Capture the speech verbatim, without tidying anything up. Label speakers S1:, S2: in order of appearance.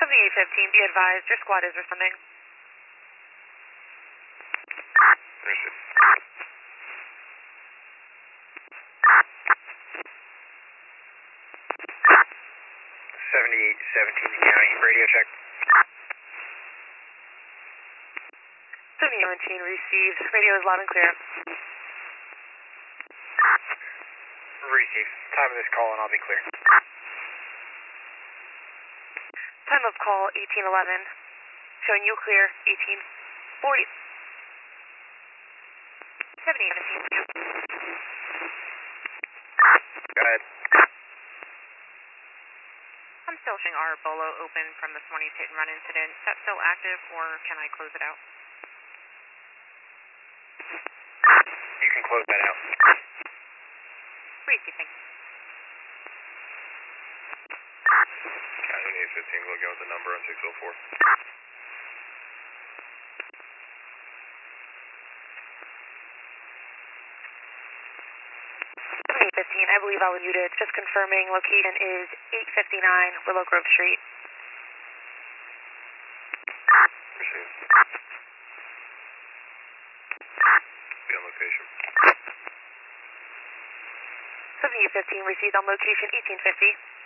S1: seventy-eight fifteen, be advised, your squad is responding.
S2: Understood. seventy-eight seventeen County, radio check.
S1: seventy-eight seventeen received, radio is loud and clear.
S2: Receive. Time of this call and I'll be clear.
S1: Time of call eighteen eleven, showing you clear eighteen forty. seventy-eight seventeen.
S2: Go ahead.
S1: I'm still showing our Bolo open from this morning's hit and run incident. Is that still active or can I close it out?
S2: You can close that out.
S1: Receiving.
S2: County eight fifteen will go with the number on six oh four.
S1: seventy-eight fifteen, I believe I was muted. Just confirming location is eight fifty-nine Willow Grove Street.
S2: Received. Be on location.
S1: seventy-eight fifteen received on location eighteen fifty.